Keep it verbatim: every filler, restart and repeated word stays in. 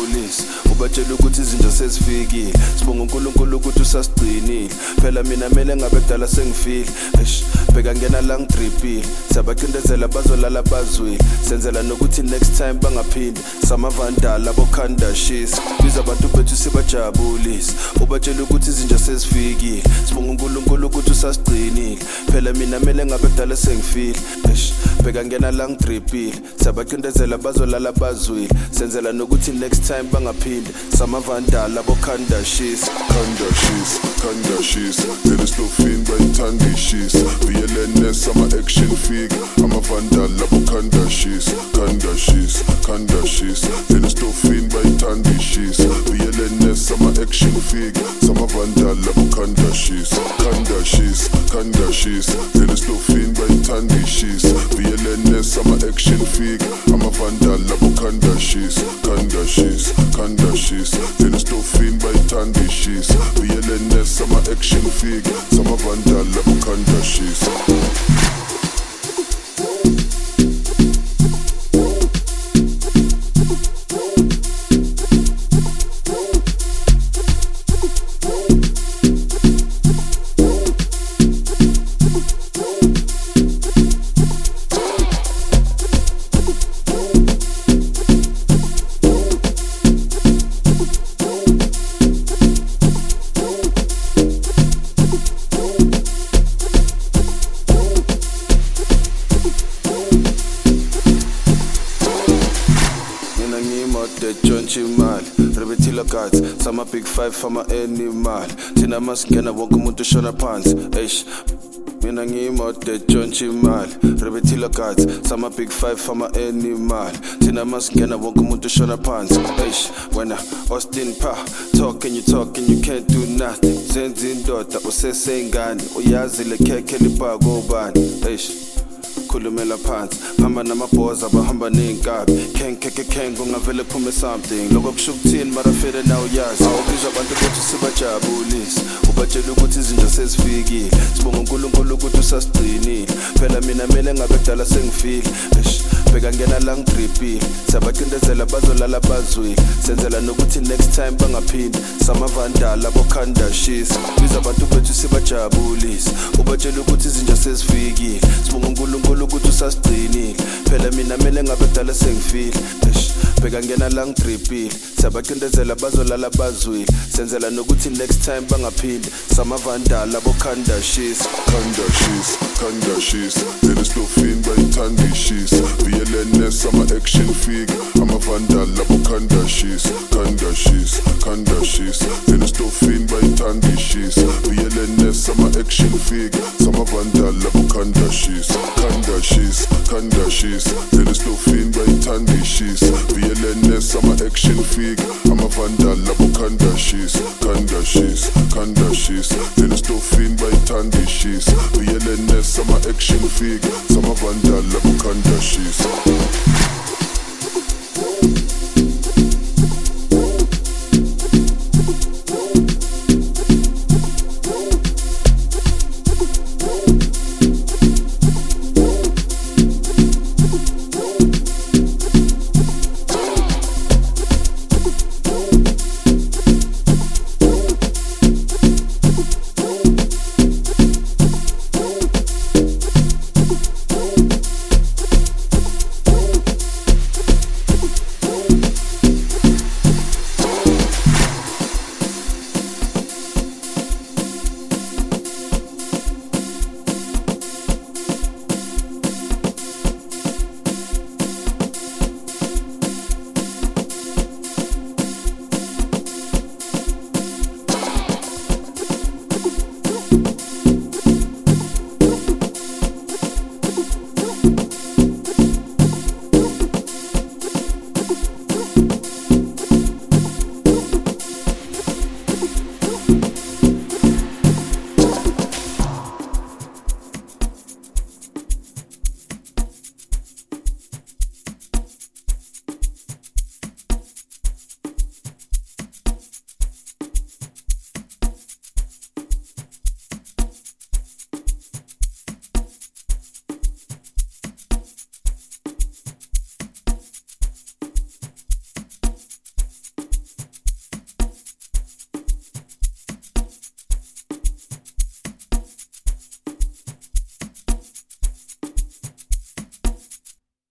sibajabulise ubatshela ukuthi izinto sezifikile sibonga uNkulunkulu ukuthi usasigcinile phela mina mele ngabe kudala sengifile eish bheka ngena la ngidripile siyabaqindezela bazolala bazwile senzela nokuthi next time bangaphindi samavandala bokhanda shisa biza abantu bethu sibajabulise ubatshela ukuthi izinto sezifikile sibonga uNkulunkulu ukuthi usasigcinile phela mina mele ngabe kudala sengifile eish bheka ngena la ngidripile siyabaqindezela bazolala bazwile senzela nokuthi next time bangaphindi samavandala bokhanda shisa khanda shisa khanda shisa leli stofini bayithanda ishisa V L N S ama action figure amavandala bokhanda shisa khanda shisa khanda shisa leli stofini bayithanda ishisa V L N S ama action figure samavandala bokhanda shisa khanda shisa khanda shisa leli stofini bayithanda ishisa V L N S ama action figure amavandala bokhanda shisa khanda shisa khanda shisa leli stofini bayithanda ishisa V L N S ama action figure samavandala bokhanda shisa Chimali, rebetila guts, sama big five fama animal. Tina maskena wonke umuntu shona phansi. Eish, mina ngiyimode John Chimali, rebetila guts, sama big five fama animal. Tina maskena wonke umuntu shona phansi. Eish, wena Austin Pa, talk and you talk and you can't do nothing. Zenzi indoda usesengane, uyazi le keke lipago ubani. Eish, khulumela phansi hamba namabhoza bahamba neinkabi keng keke keng ungavele phume something lokho kusho ukuthini mara fele nawe uyazi awubiza abantu bethu sibajabulise ubatshela ukuthi izinto sezifikile sibonga uNkulunkulu ukuthi usasigcinile phela mina mele ngabe kudala sengifile eish bheka ngena la ngidripile siyabaqindezela bazolala bazwile senzela nokuthi next time bangaphindi samavandala bokhanda shisa biza abantu bethu sibajabulise ubatshela ukuthi izinto sezifikile sibonga uNkulunkulu ukuthi usasigcinile phela mina mele ngabe kudala sengifile eish bheka ngena la ngidripile siyabaqindezela bazolala bazwile senzela nokuthi next time bangaphindi samavandala bokhanda shisa khanda shisa khanda shisa leli stofini bayithanda ishisa V L N S ama action figure amavandala bokhanda shisa khanda shisa khanda shisa leli stofini bayithanda ishisa V L N S ama action figure samavandala bokhanda shisa khanda shisa khanda shisa leli stofini bayithanda ishisa V L N S ama action figure amavandala bokhanda shisa khanda shisa khanda shisa leli stofini bayithanda ishisa V L N S ama action figure samavandala bokhanda shisa